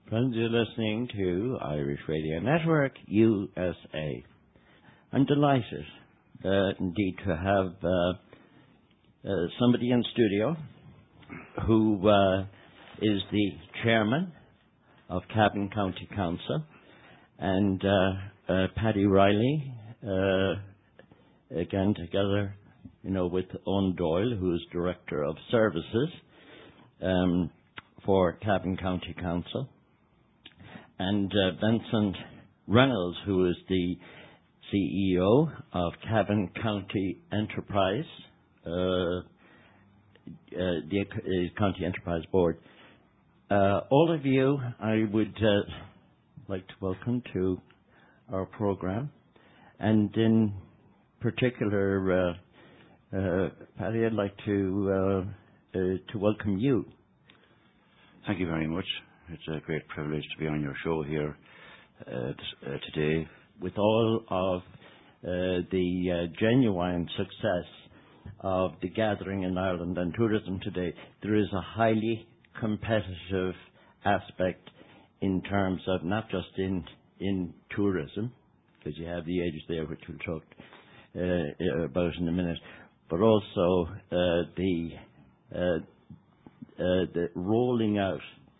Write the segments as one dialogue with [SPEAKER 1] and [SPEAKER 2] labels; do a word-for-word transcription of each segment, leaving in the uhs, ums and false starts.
[SPEAKER 1] Friends, you're listening to Irish Radio Network, U S A. I'm delighted, uh, indeed, to have uh, uh, somebody in studio who uh, is the chairman of Cavan County Council, and uh, uh, Paddy Riley, uh, again together, you know, with Owen Doyle, who is Director of Services um, for Cavan County Council, and uh, Vincent Reynolds, who is the C E O of Cavan County Enterprise, uh, uh, the uh, County Enterprise Board. Uh, all of you, I would uh, like to welcome to our program, and in particular, uh, uh, Paddy, I'd like to uh, uh, to welcome you.
[SPEAKER 2] Thank you very much. It's a great privilege to be on your show here uh, this, uh, today.
[SPEAKER 1] With all of uh, the uh, genuine success of the gathering in Ireland and tourism today, there is a highly competitive aspect in terms of not just in in tourism, because you have the age there, which we'll talk uh, about in a minute, but also uh, the uh, uh, the rolling out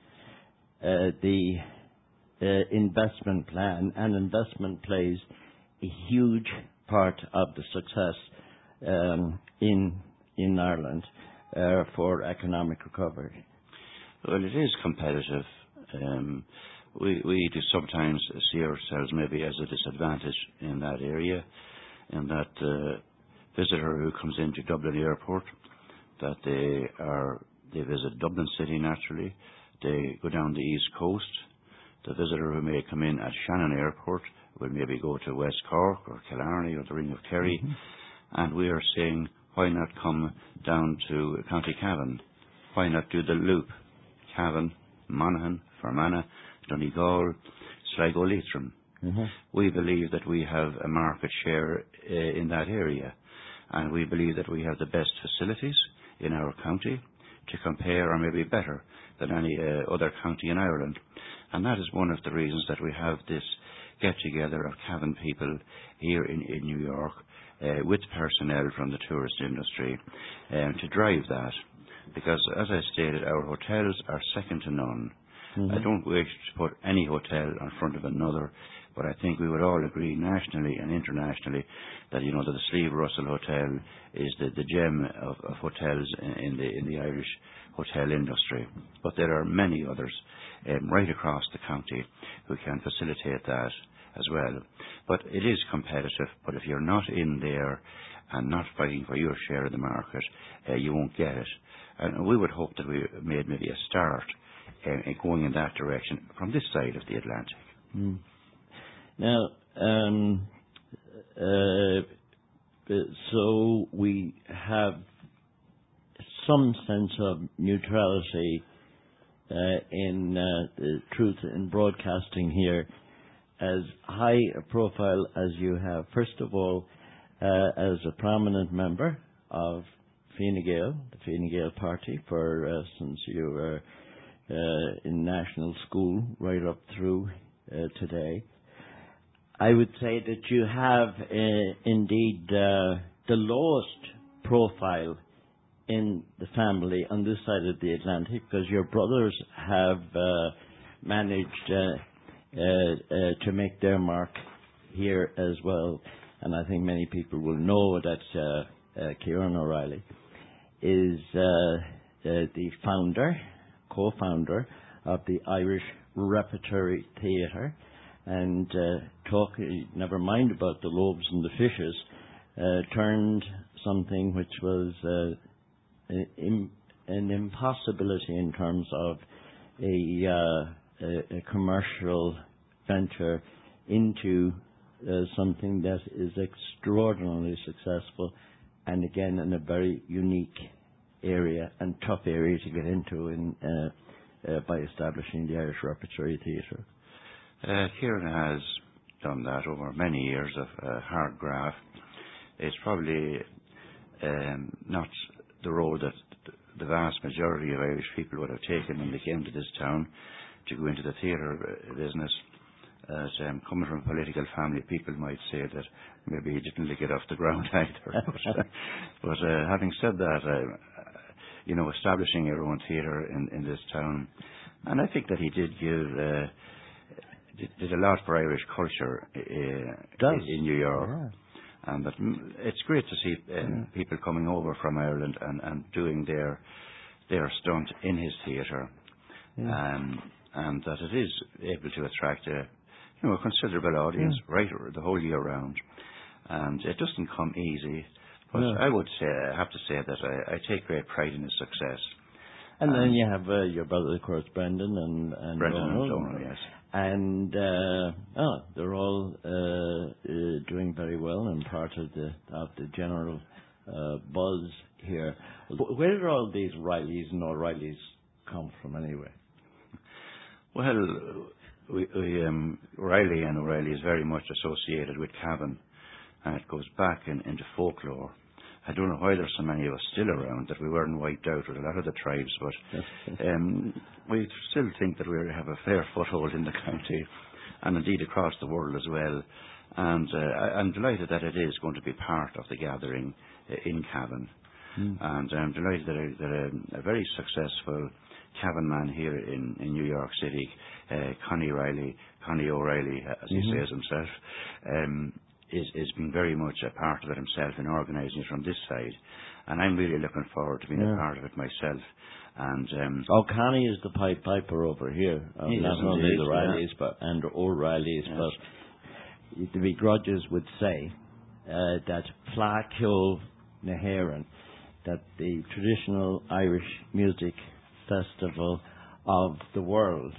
[SPEAKER 1] uh, the uh, investment plan, and investment plays a huge part of the success um, in in Ireland uh, for economic recovery.
[SPEAKER 2] Well, it is competitive. Um, we we do sometimes see ourselves maybe as a disadvantage in that area, in that uh, visitor who comes into Dublin Airport, that they are they visit Dublin City naturally, they go down the East Coast. The visitor who may come in at Shannon Airport will maybe go to West Cork or Killarney or the Ring of Kerry, mm-hmm. and we are saying, why not come down to County Cavan? Why not do the loop? Cavan, Monaghan, Fermanagh, Donegal, Sligo, Leitrim. Mm-hmm. We believe that we have a market share uh, in that area, and we believe that we have the best facilities in our county to compare, or maybe better than any uh, other county in Ireland. And that is one of the reasons that we have this get-together of Cavan people here in, in New York uh, with personnel from the tourist industry um, to drive that. Because, as I stated, our hotels are second to none. Mm-hmm. I don't wish to put any hotel in front of another, but I think we would all agree nationally and internationally that, you know, that the Slieve Russell Hotel is the, the gem of, of hotels in, in the in the Irish hotel industry. But there are many others um, right across the county who can facilitate that as well. But it is competitive, but if you're not in there and not fighting for your share of the market, uh, you won't get it. And we would hope that we made maybe a start uh, in going in that direction from this side of the Atlantic.
[SPEAKER 1] Mm. Now, um, uh, so we have some sense of neutrality uh, in uh, the truth in broadcasting here, as high a profile as you have. First of all, uh, as a prominent member of Fine Gael, the Fine Gael party, for uh, since you were uh, in national school right up through uh, today. I would say that you have uh, indeed uh, the lowest profile in the family on this side of the Atlantic, because your brothers have uh, managed uh, uh, uh, to make their mark here as well. And I think many people will know that uh, uh, Kieran O'Reilly is uh, uh, the founder, co-founder of the Irish Repertory Theatre. And uh, talk, never mind about the lobes and the fishes, uh, turned something which was uh, in, an impossibility in terms of a, uh, a, a commercial venture into uh, something that is extraordinarily successful, and again in a very unique area and tough area to get into in, uh, uh, by establishing the Irish Repertory Theatre.
[SPEAKER 2] Uh, Kieran has done that over many years of uh, hard graft. It's probably um, not the road that the vast majority of Irish people would have taken when they came to this town. to go into the theatre business. As um, coming from a political family, people might say that maybe he didn't get off the ground either. but uh, but uh, having said that, uh, you know, establishing your own theatre in, in this town, and I think that he did give uh, did, did a lot for Irish culture uh, in, in New York. Yeah. And that mm, it's great to see um, yeah. people coming over from Ireland and, and doing their their stunt in his theatre, yeah. um, and that it is able to attract a you know a considerable audience yeah. right the whole year round. And it doesn't come easy, but no. I would say I have to say that I, I take great pride in his success.
[SPEAKER 1] And um, then you have uh, your brother, of course, Brendan and and
[SPEAKER 2] Brendan
[SPEAKER 1] Donald,
[SPEAKER 2] and Donald, yes.
[SPEAKER 1] And uh, oh, they're all uh, uh, doing very well and part of the of the general uh, buzz here. Where did all these Rileys and O'Reillys come from, anyway?
[SPEAKER 2] Well, we, we, um, Riley and O'Reilly is very much associated with Cavan, and it goes back in, into folklore. I don't know why there's so many of us still around, that we weren't wiped out with a lot of the tribes, but um, we still think that we have a fair foothold in the county, and indeed across the world as well. And uh, I, I'm delighted that it is going to be part of the gathering uh, in Cavan. Mm. And I'm delighted that, a, that a, a very successful Cavan man here in, in New York City, uh, Connie Riley, Connie O'Reilly, as mm-hmm. he says himself, um, is, is being very much a part of it himself in organising it from this side. And I'm really looking forward to being yeah. a part of it myself. And um,
[SPEAKER 1] oh, Connie is the Pied Piper over here. Uh, not only the Rileys,
[SPEAKER 2] yeah.
[SPEAKER 1] but and O'Reillys, yes. but the begrudges would say uh, that Fleadh na hÉireann, that the traditional Irish music festival of the world,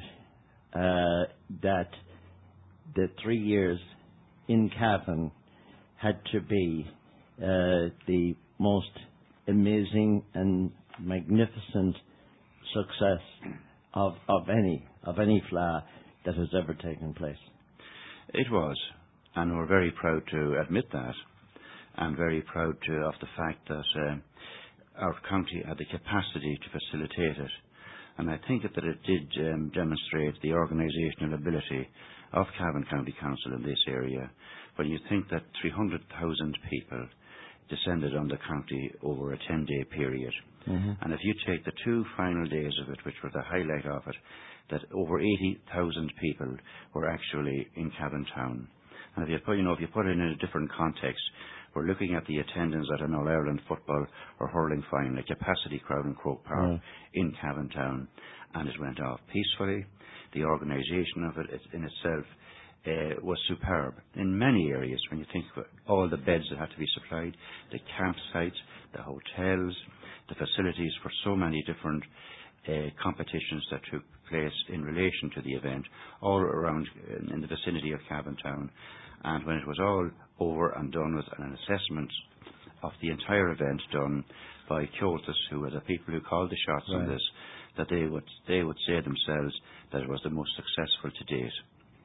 [SPEAKER 1] uh, that the three years in Cavan had to be uh, the most amazing and magnificent success of of any of any Fleadh that has ever taken place.
[SPEAKER 2] It was, and we're very proud to admit that, and very proud to, of the fact that uh, our county had the capacity to facilitate it. And I think that it did um, demonstrate the organisational ability of Cavan County Council in this area. When you think that three hundred thousand people descended on the county over a ten-day period, mm-hmm. and if you take the two final days of it, which were the highlight of it, that over eighty thousand people were actually in Cavan Town. And if you put, you know, if you put it in a different context, we're looking at the attendance at an All-Ireland football or hurling final, a capacity crowd in Croke Park mm. in Cavan Town, and it went off peacefully. The organisation of it in itself uh, was superb in many areas. When you think of all the beds that had to be supplied, the campsites, the hotels, the facilities for so many different uh, competitions that took place in relation to the event, all around uh, in the vicinity of Cavan Town. And when it was all over and done with, and an assessment of the entire event done by Kyotis, who were the people who called the shots right. on this, that they would they would say themselves that it was the most successful to date.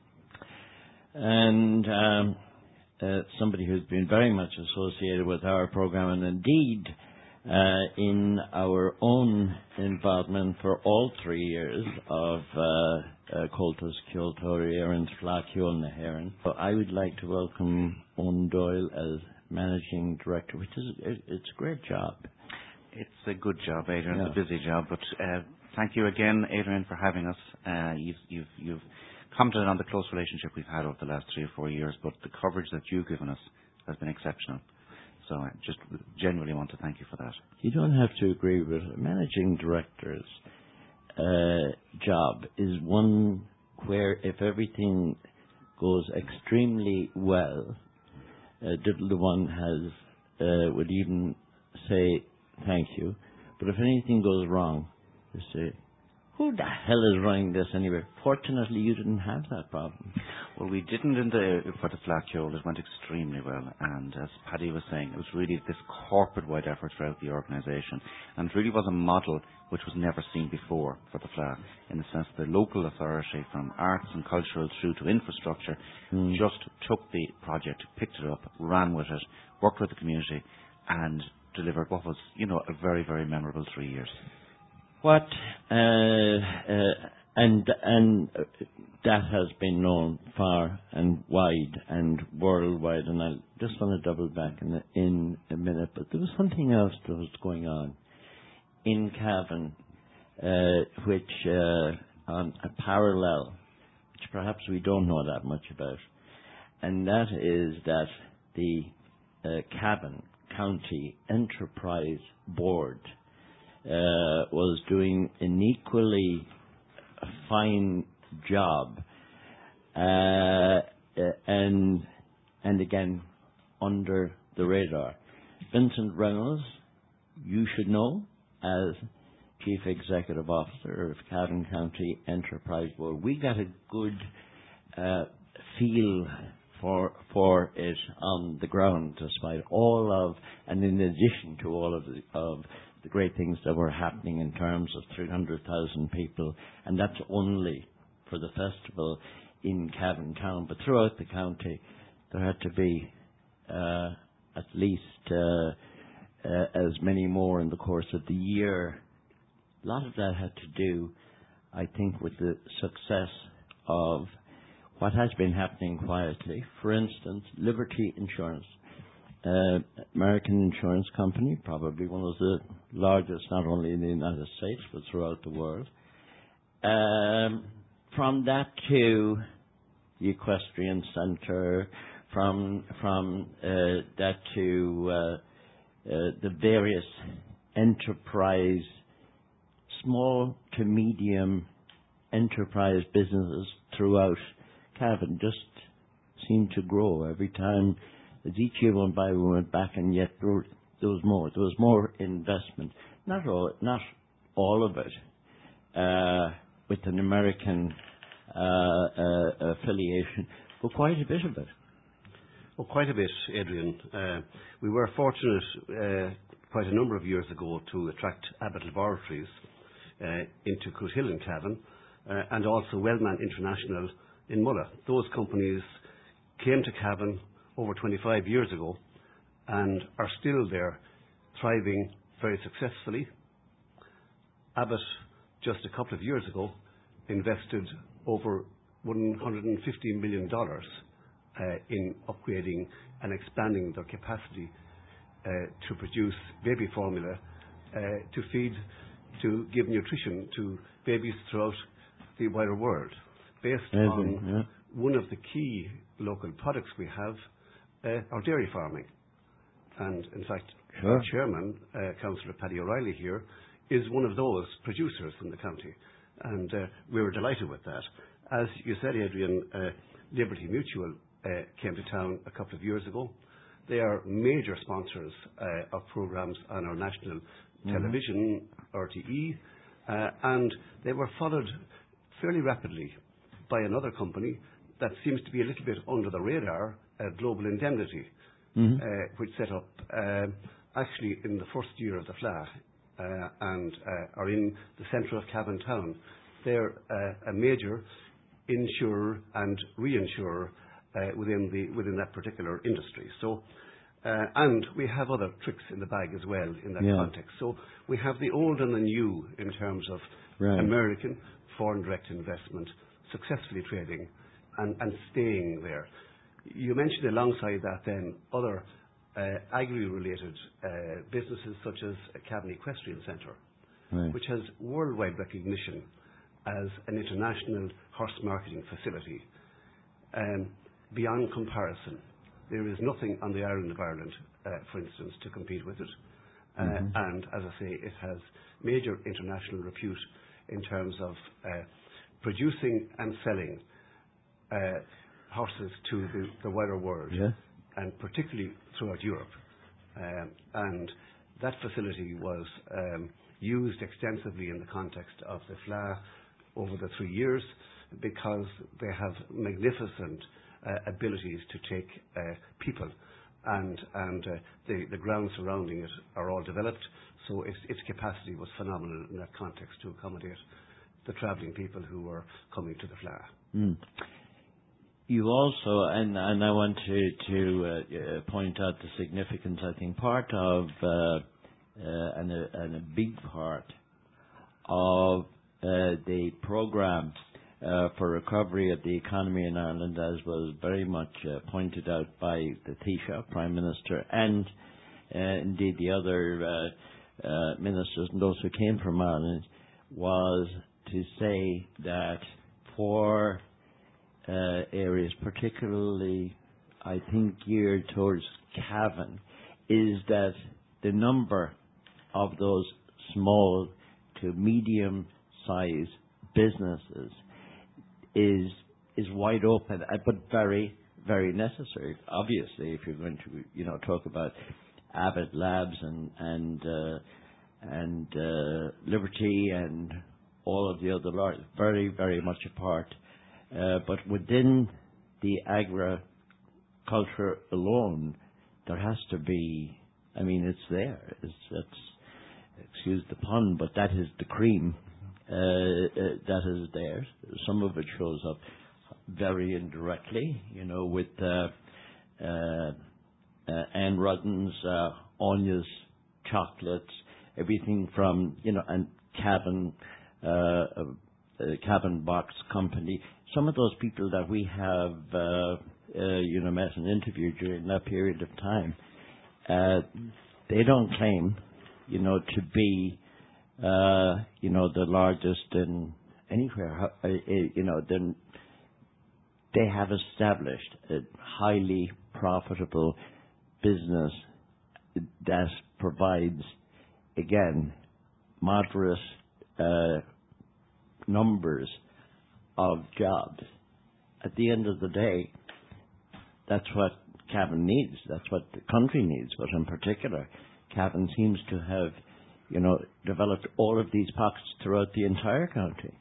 [SPEAKER 1] And um, uh, somebody who's been very much associated with our programme, and indeed uh, in our own involvement for all three years of uh, uh, Comhaltas Ceoil Tóirí Éireann's Fleadh na hÉireann. So I would like to welcome Owen Doyle as Managing Director, which is it, it's a great job.
[SPEAKER 3] It's a good job, Adrian.
[SPEAKER 1] Yeah.
[SPEAKER 3] It's a busy job, but uh, thank you again, Adrian, for having us. Uh, you've, you've, you've commented on the close relationship we've had over the last three or four years, but the coverage that you've given us has been exceptional. So I just genuinely want to thank you for that.
[SPEAKER 1] You don't have to agree with it. Managing Director's uh, job is one where if everything goes extremely well, uh, the one has uh, would even say thank you. But if anything goes wrong, you say, who the hell is running this anyway? Fortunately, you didn't have that problem.
[SPEAKER 3] Well, we didn't in the, for the Fleadh Ceoil. It went extremely well. And as Paddy was saying, it was really this corporate-wide effort throughout the organisation. And it really was a model which was never seen before for the Fleadh, in the sense that the local authority, from arts and cultural through to infrastructure, mm. just took the project, picked it up, ran with it, worked with the community, and delivered what was, you know, a very, very memorable three years.
[SPEAKER 1] What uh, uh, and and uh, that has been known far and wide and worldwide. And I just want to double back in a, in a minute, but there was something else that was going on in Cavan, uh, which uh, on a parallel, which perhaps we don't know that much about, and that is that the uh, Cavan County Enterprise Board uh, was doing an equally fine job, uh, uh, and and again under the radar. Vincent Reynolds, you should know, as Chief Executive Officer of Cavan County Enterprise Board, we got a good uh, feel for for it on the ground, despite all of, and in addition to all of the, of the great things that were happening in terms of three hundred thousand people, and that's only for the festival in Cavan Town. But throughout the county, there had to be uh, at least uh, uh, as many more in the course of the year. A lot of that had to do, I think, with the success of what has been happening quietly. For instance, Liberty Insurance, uh, American insurance company, probably one of the largest not only in the United States but throughout the world. Um, from that to the Equestrian Centre, from from uh, that to uh, uh, the various enterprise, small to medium enterprise businesses throughout Cavan just seemed to grow every time. As each year went by, we went back, and yet there was more. There was more investment. Not all, not all of it, uh, with an American uh, uh, affiliation, but quite a bit of it.
[SPEAKER 4] Well, quite a bit, Adrian. Uh, we were fortunate uh, quite a number of years ago to attract Abbott Laboratories uh, into Coothill in Cavan, uh, and also Wellman International in Mulla. Those companies came to Cavan over twenty-five years ago and are still there, thriving very successfully. Abbott, just a couple of years ago, invested over one hundred fifty million dollars uh, in upgrading and expanding their capacity uh, to produce baby formula uh, to feed, to give nutrition to babies throughout the wider world, based
[SPEAKER 1] Amazing,
[SPEAKER 4] on
[SPEAKER 1] yeah.
[SPEAKER 4] one of the key local products we have, uh, our dairy farming. And in fact,
[SPEAKER 1] Sure.
[SPEAKER 4] our chairman, uh, Councillor Paddy O'Reilly here, is one of those producers in the county. And uh, we were delighted with that. As you said, Adrian, uh, Liberty Mutual uh, came to town a couple of years ago. They are major sponsors uh, of programmes on our national mm-hmm. television, R T E, uh, and they were followed fairly rapidly by another company that seems to be a little bit under the radar, uh, Global Indemnity, mm-hmm. uh, which set up uh, actually in the first year of the F L A uh, and uh, are in the centre of Cavan Town. They're uh, a major insurer and reinsurer uh, within the within that particular industry. So, uh, and we have other tricks in the bag as well in that yeah. context. So we have the old and the new in terms of right. American foreign direct investment successfully trading and, and staying there. You mentioned alongside that then other uh, agri-related uh, businesses such as Cavan Equestrian Centre, right. which has worldwide recognition as an international horse marketing facility. Um, beyond comparison, there is nothing on the island of Ireland, uh, for instance, to compete with it. Uh, mm-hmm. And, as I say, it has major international repute in terms of uh, producing and selling uh, horses to the, the wider world,
[SPEAKER 1] yeah.
[SPEAKER 4] and particularly throughout Europe. Um, and that facility was um, used extensively in the context of the F L A over the three years because they have magnificent uh, abilities to take uh, people, and and uh, the, the grounds surrounding it are all developed, so its, its capacity was phenomenal in that context to accommodate the travelling people who were coming to the F L A.
[SPEAKER 1] Mm. You also, and, and I want to, to uh, point out the significance, I think, part of, uh, uh, and, a, and a big part of uh, the programme uh, for recovery of the economy in Ireland, as was very much uh, pointed out by the Taoiseach, Prime Minister, and uh, indeed the other uh, uh, ministers and those who came from Ireland, was to say that for uh, areas particularly, I think, geared towards Cavan, is that the number of those small to medium-sized businesses is is wide open, uh, but very, very necessary. Obviously, if you're going to, you know, talk about Abbott Labs and and uh, and uh, Liberty and all of the other large, very, very much a part. Uh, but within the agriculture alone, there has to be. I mean, it's there. It's, it's excuse the pun, but that is the cream. Uh, uh, that is there. Some of it shows up very indirectly, you know, with uh, uh, uh, Anne Rudden's uh, Anya's chocolates, everything from, you know, and Cavan, uh, uh, Cavan Box Company. Some of those people that we have, uh, uh, you know, met and interviewed during that period of time, uh, they don't claim, you know, to be, uh, you know, the largest in anywhere. Uh, you know, then they have established a highly profitable business that provides, again, moderate uh, numbers of jobs. At the end of the day, that's what Cavan needs. That's what the country needs. But in particular, Cavan seems to have, you know, developed all of these pockets throughout the entire county.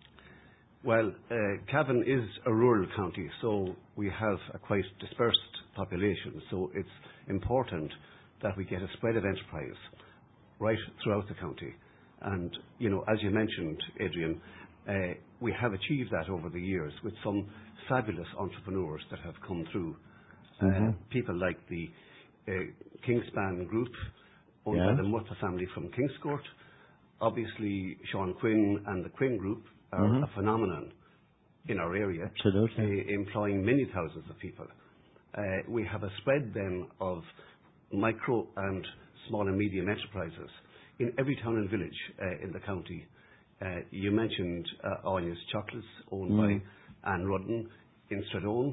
[SPEAKER 4] Well, uh, Cavan is a rural county, so we have a quite dispersed population. So it's important that we get a spread of enterprise right throughout the county. And, you know, as you mentioned, Adrian, uh, we have achieved that over the years with some fabulous entrepreneurs that have come through.
[SPEAKER 1] Mm-hmm.
[SPEAKER 4] Uh, people like the uh, Kingspan Group, owned
[SPEAKER 1] yeah.
[SPEAKER 4] by the Murtha family from Kingscourt. Obviously, Sean Quinn and the Quinn Group are
[SPEAKER 1] mm-hmm.
[SPEAKER 4] a phenomenon in our area,
[SPEAKER 1] Absolutely.
[SPEAKER 4] uh, employing many thousands of people. Uh, we have a spread then of micro and small and medium enterprises in every town and village uh, in the county. Uh, you mentioned uh, Anya's Chocolates, owned mm. by Anne Rudden in Stradone.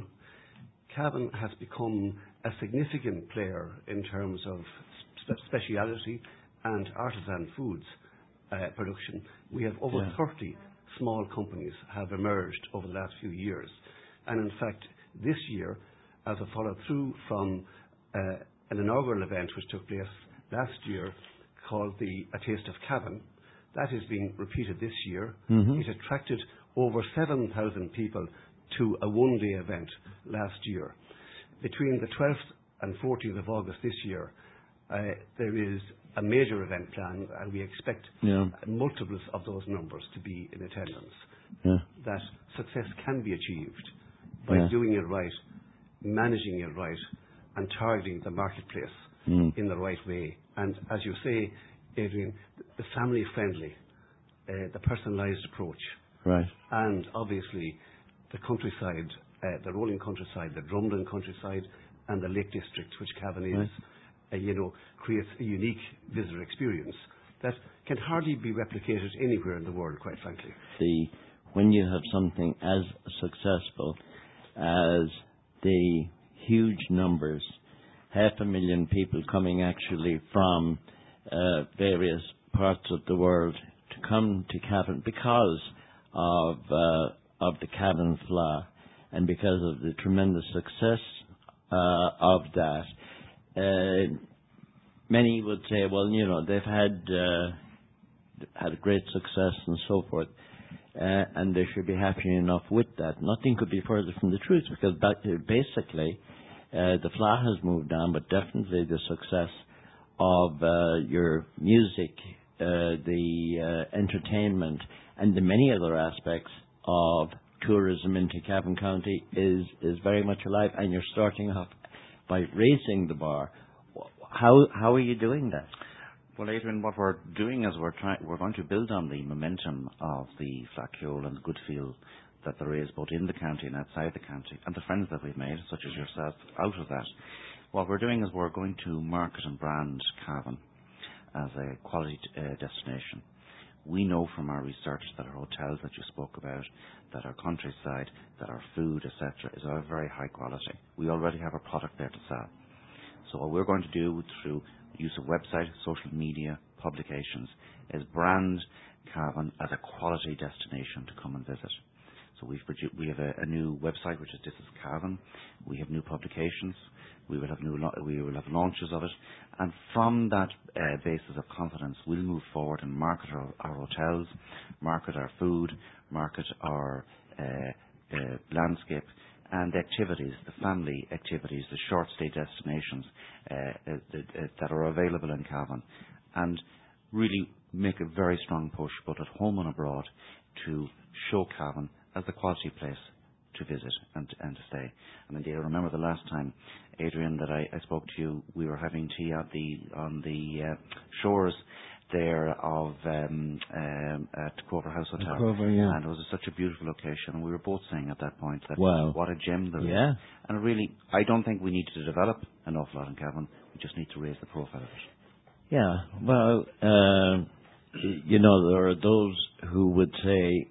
[SPEAKER 4] Cavan has become a significant player in terms of spe- speciality and artisan foods uh, production. We have over
[SPEAKER 1] yeah.
[SPEAKER 4] thirty small companies have emerged over the last few years. And in fact, this year, as a follow-through from uh, an inaugural event which took place last year called the A Taste of Cavan, that is being repeated this year.
[SPEAKER 1] Mm-hmm.
[SPEAKER 4] It attracted over seven thousand people to a one-day event last year. Between the twelfth and fourteenth of August this year, uh, there is a major event planned, and we expect
[SPEAKER 1] yeah.
[SPEAKER 4] multiples of those numbers to be in attendance.
[SPEAKER 1] Yeah.
[SPEAKER 4] That success can be achieved by
[SPEAKER 1] yeah.
[SPEAKER 4] doing it right, managing it right, and targeting the marketplace
[SPEAKER 1] mm.
[SPEAKER 4] in the right way. And as you say, Adrian, the family-friendly, uh, the personalised approach,
[SPEAKER 1] right,
[SPEAKER 4] and obviously the countryside, uh, the rolling countryside, the Drumlin countryside, and the Lake District, which Cavan is,
[SPEAKER 1] right.
[SPEAKER 4] uh, you know, creates a unique visitor experience that can hardly be replicated anywhere in the world, quite frankly.
[SPEAKER 1] The when you have something as successful as the huge numbers, half a million people coming actually from uh, various parts of the world to come to Cavan because of uh, of the Cavan Fleadh and because of the tremendous success uh, of that. Uh, many would say, well, you know, they've had uh, had a great success and so forth, uh, and they should be happy enough with that. Nothing could be further from the truth because that, uh, basically uh, the Fleadh has moved on, but definitely the success of uh, your music, uh, the uh, entertainment, and the many other aspects of tourism into Cavan County is is very much alive, and you're starting off by raising the bar. How how are you doing that?
[SPEAKER 3] Well, Adrian, what we're doing is we're trying, we're going to build on the momentum of the Flacchiole and the good feel that there is both in the county and outside the county, and the friends that we've made, such as yourself, out of that. What we're doing is we're going to market and brand Cavan as a quality uh, destination. We know from our research that our hotels that you spoke about, that our countryside, that our food, et cetera, is of very high quality. We already have a product there to sell. So what we're going to do through use of website, social media, publications, is brand Cavan as a quality destination to come and visit. So we've produ- we have a, a new website, which is This Is Cavan. We have new publications. We will have new lo- we will have launches of it, and from that uh, basis of confidence, we'll move forward and market our, our hotels, market our food, market our uh, uh, landscape and activities, the family activities, the short stay destinations uh, uh, uh, that are available in Cavan, and really make a very strong push, both at home and abroad, to show Cavan as the quality place to visit and, and to stay. And indeed, I remember the last time, Adrian, that I, I spoke to you, we were having tea at the, on the uh, shores there of um, um, at Clover House Hotel.
[SPEAKER 1] Clover, yeah.
[SPEAKER 3] And it was such a beautiful location. And we were both saying at that point that
[SPEAKER 1] wow.
[SPEAKER 3] what a gem there
[SPEAKER 1] yeah.
[SPEAKER 3] is. And really, I don't think we need to develop an awful lot in Cavan. We just need to raise the profile of it.
[SPEAKER 1] Yeah, well, uh, you know, there are those who would say,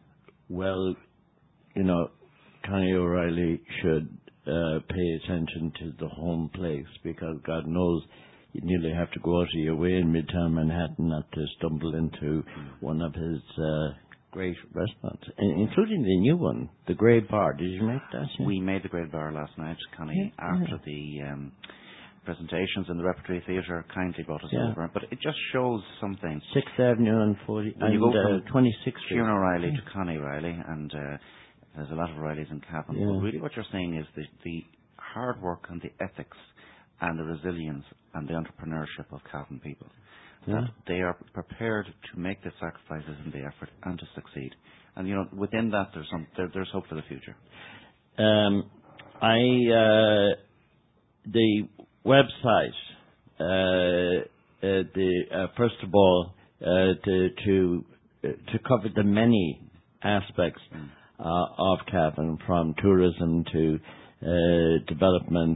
[SPEAKER 1] well, you know, Connie O'Reilly should uh, pay attention to the home place, because God knows you nearly have to go out of your way in Midtown Manhattan not to stumble into one of his uh, great restaurants, including the new one, the Grey Bar. Did you make that? Yeah?
[SPEAKER 3] We made the Grey Bar last night, Connie,
[SPEAKER 1] yeah,
[SPEAKER 3] after
[SPEAKER 1] yeah.
[SPEAKER 3] the um, presentations in the Repertory Theatre kindly brought us
[SPEAKER 1] yeah.
[SPEAKER 3] over. But it just shows something.
[SPEAKER 1] sixth Avenue and forty
[SPEAKER 3] When
[SPEAKER 1] and
[SPEAKER 3] you go
[SPEAKER 1] uh,
[SPEAKER 3] from
[SPEAKER 1] twenty-sixth Street.
[SPEAKER 3] Kieran O'Reilly to Connie Riley, and uh, there's a lot of Rileys in Cavan.
[SPEAKER 1] Yeah.
[SPEAKER 3] But really what you're saying is the, the hard work and the ethics and the resilience and the entrepreneurship of Cavan people.
[SPEAKER 1] Yeah.
[SPEAKER 3] That they are prepared to make the sacrifices and the effort and to succeed. And, you know, within that there's some, there, there's hope for the future.
[SPEAKER 1] Um, I, uh, the website, uh, uh, the, uh, first of all, uh, to, to, uh, to cover the many aspects mm. uh, of Cavan, from tourism to uh, development,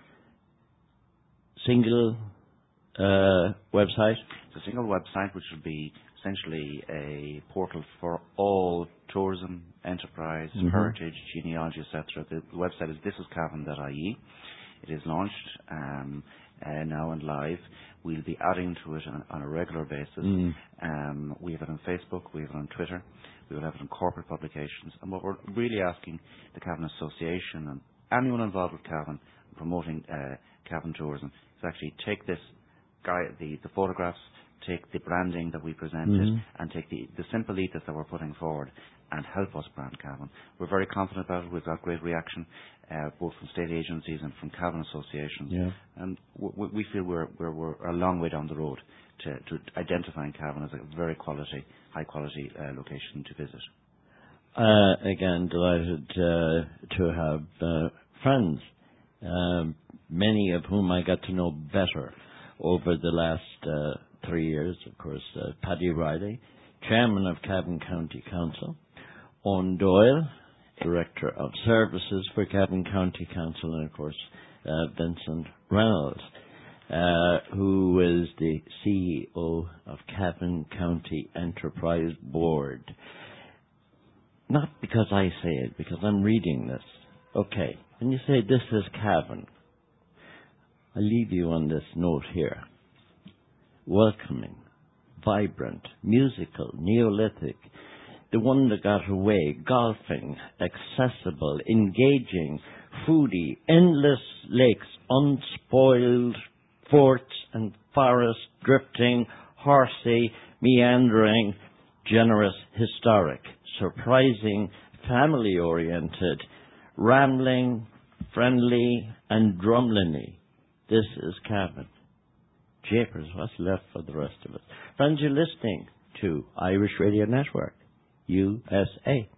[SPEAKER 1] single uh, website?
[SPEAKER 3] It's a single website which would be essentially a portal for all tourism, enterprise, mm-hmm. heritage, genealogy, et cetera. The website is this is cavan dot I E. It is launched um, uh, now and live. We'll be adding to it on, on a regular basis. Mm. Um, we have it on Facebook, we have it on Twitter, we will have it in corporate publications. And what we're really asking the Cavan Association and anyone involved with Cavan promoting uh, Cavan tourism is actually take this guy, the, the photographs, take the branding that we presented, mm-hmm. and take the, the simple ethos that we're putting forward and help us brand Cavan. We're very confident about it. We've got great reaction, uh, both from state agencies and from Cavan associations. Yeah. And w- we feel we're, we're, we're a long way down the road to, to identifying Cavan as a very quality, high quality uh, location to visit.
[SPEAKER 1] Uh, again, delighted uh, to have uh, friends, um, many of whom I got to know better over the last uh, three years. Of course, uh, Paddy Riley, Chairman of Cavan County Council, Owen Doyle, Director of Services for Cavan County Council, and of course uh, Vincent Reynolds, uh, who is the C E O of Cavan County Enterprise Board. Not because I say it, because I'm reading this. Okay, when you say this is Cavan, I leave you on this note here. Welcoming, vibrant, musical, Neolithic, the one that got away, golfing, accessible, engaging, foodie, endless lakes, unspoiled forts and forests, drifting, horsey, meandering, generous, historic, surprising, family-oriented, rambling, friendly, and drumliny. This is Cavan. Japers, what's left for the rest of us? Friends, you're listening to Irish Radio Network, U S A.